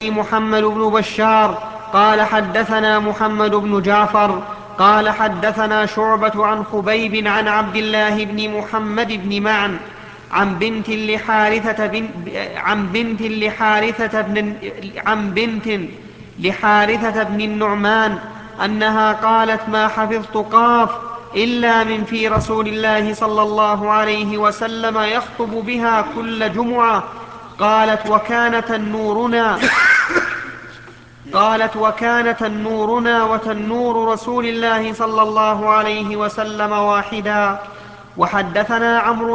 محمد بن بشار قال حدثنا محمد بن جعفر قال حدثنا شعبة عن خبيب عن عبد الله بن محمد بن معن عن بنت لحارثة بن النعمان أنها قالت: ما حفظت قاف إلا من في رسول الله صلى الله عليه وسلم يخطب بها كل جمعة. وكان تنورنا وتنور رسول الله صلى الله عليه وسلم واحدا. وحدثنا عمرو